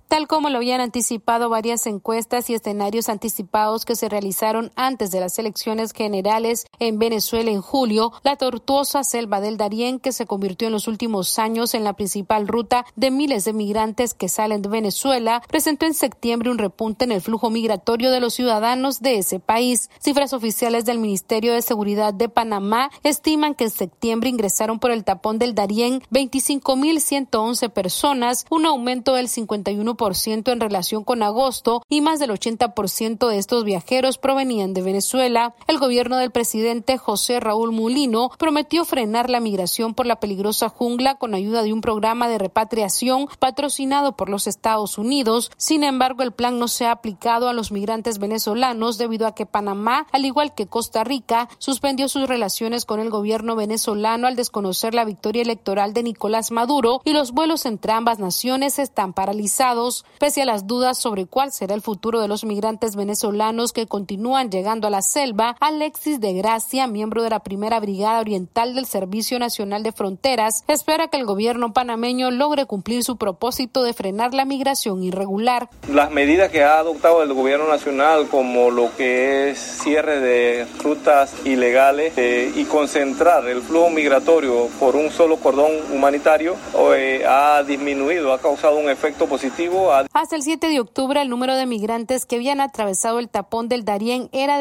Tal como lo habían anticipado varias encuestas y escenarios anticipados que se realizaron antes de las elecciones generales en Venezuela en julio, la tortuosa selva del Darién, que se convirtió en los últimos años en la principal ruta de miles de migrantes que salen de Venezuela, presentó en septiembre un repunte en el flujo migratorio de los ciudadanos de ese país. Cifras oficiales del Ministerio de Seguridad de Panamá estiman que en septiembre ingresaron por el tapón del Darién 25.111 personas, un aumento del 51% en relación con agosto, y más del 80% de estos viajeros provenían de Venezuela. El gobierno del presidente José Raúl Mulino prometió frenar la migración por la peligrosa jungla con ayuda de un programa de repatriación patrocinado por los Estados Unidos. Sin embargo, el plan no se ha aplicado a los migrantes venezolanos debido a que Panamá, al igual que Costa Rica, suspendió sus relaciones con el gobierno venezolano al desconocer la victoria electoral de Nicolás Maduro, y los vuelos entre ambas naciones están paralizados. Pese a las dudas sobre cuál será el futuro de los migrantes venezolanos que continúan llegando a la selva, Alexis de Gracia, miembro de la Primera Brigada Oriental del Servicio Nacional de Fronteras, espera que el gobierno panameño logre cumplir su propósito de frenar la migración irregular. Las medidas que ha adoptado el gobierno nacional, como lo que es cierre de rutas ilegales y concentrar el flujo migratorio por un solo cordón humanitario, ha disminuido, ha causado un efecto positivo. Hasta el 7 de octubre, el número de migrantes que habían atravesado el tapón del Darién era de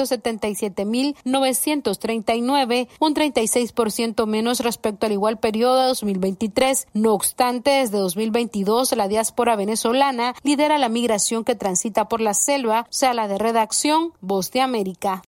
277.939, un 36% menos respecto al igual periodo de 2023. No obstante, desde 2022, la diáspora venezolana lidera la migración que transita por la selva, la de Redacción Voz de América.